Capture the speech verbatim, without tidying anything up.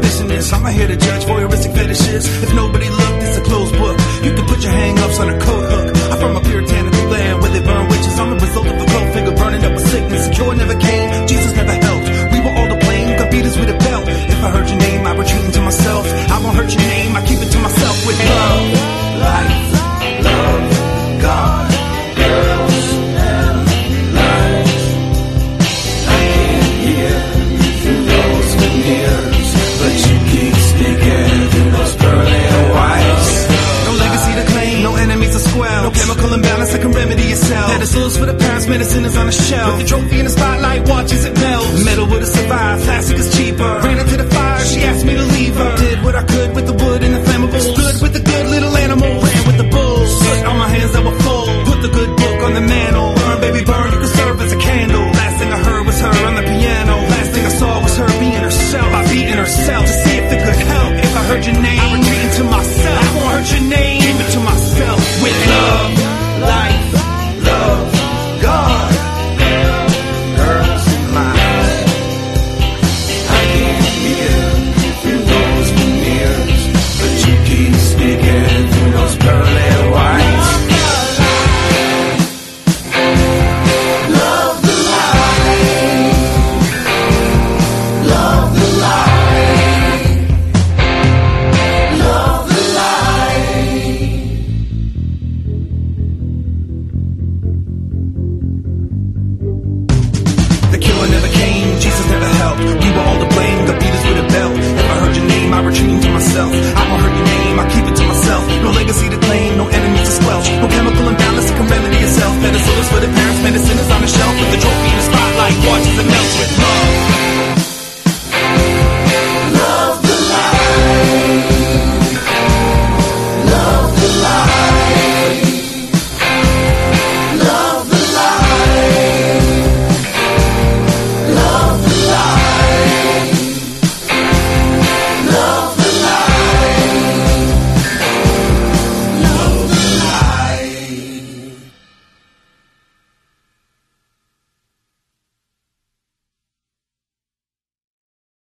abolitionist. I'm not here to judge voyeuristic fetishes. If nobody looked, it's a closed book. You can put your hang-ups on a code hook. I'm from a puritanical land where they burn witches. I'm a result of a cold figure burning up with sickness. The cure never came.